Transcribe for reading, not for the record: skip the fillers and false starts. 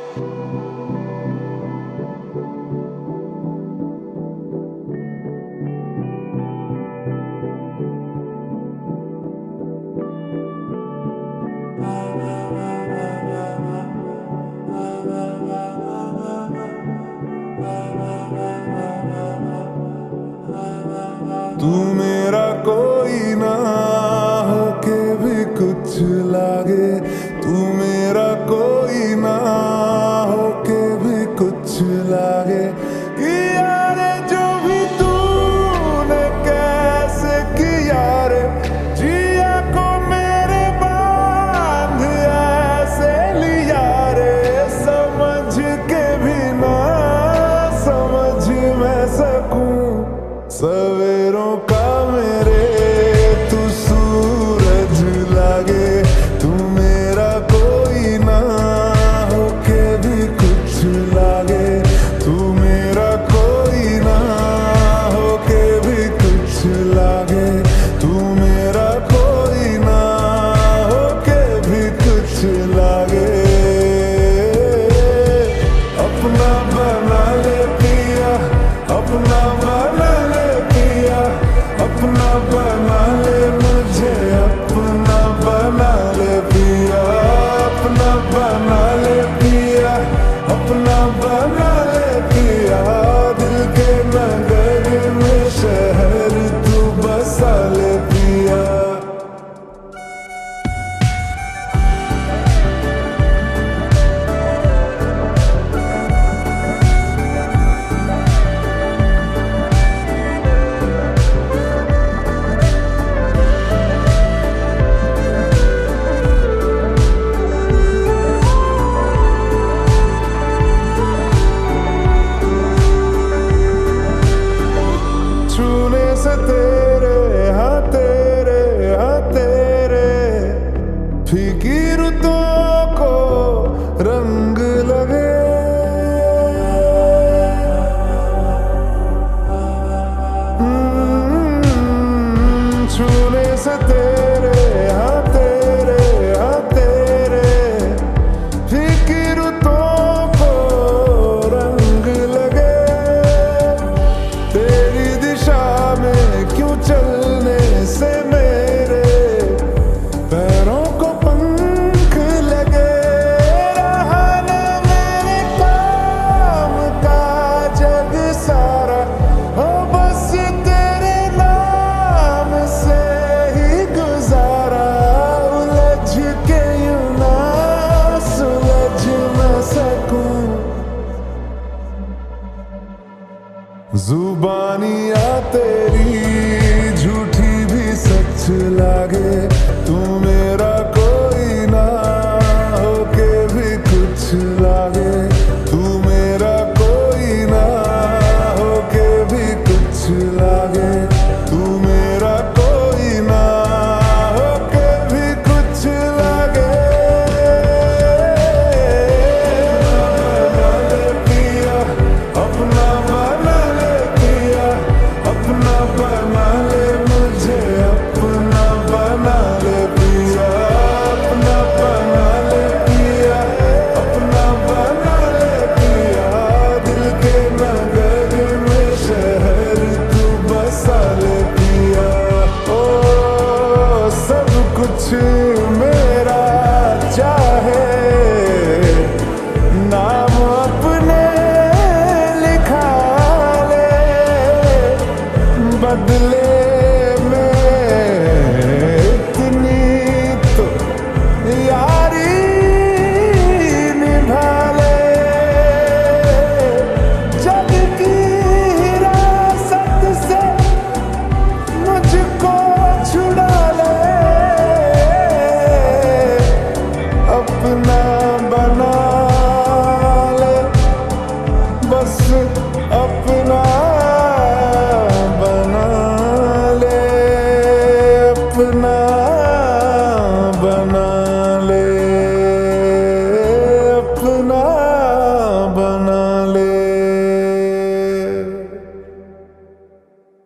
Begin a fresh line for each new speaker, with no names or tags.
तू मेरा कोई ना होके भी कुछ लागे, तू मेरा कोई ना होके भी कुछ लागे। कि यारे जो भी तूने कैसे किया रे, जिया को मेरे बांध ऐसे लिया रे। समझ के भी ना समझ मैं सकूं सवेरों का मेरे तू सूरज लागे। तू मेरा कोई ना होके भी कुछ लागे, तू मेरा कोई ना होके भी कुछ लागे। तू मेरा कोई ना होके भी कुछ लागे। अपना बना ले पिया, अपना बना ले पिया, अपना बना ले मुझे, अपना बना ले पिया, अपना बना ले पिया, अपना बना ले पिया। दिल के नगर में शहर तू बसा ले पिया। छूने से तेरे हाँ तेरे फीकी रुतों को रंग लगे। छूने से तेरे हाँ तेरे फीकी रुतों को रंग लगे। तेरी दिशा में क्यों चलने से मेरे पैरों को पंख लगे। रहा न मेरे काम का जग सारा, हो बस तेरे नाम से ही गुजारा। उलझ के यूं ना सुलझ न सकूं, जुबानियाँ तेरी झूठी भी सच लागे। तू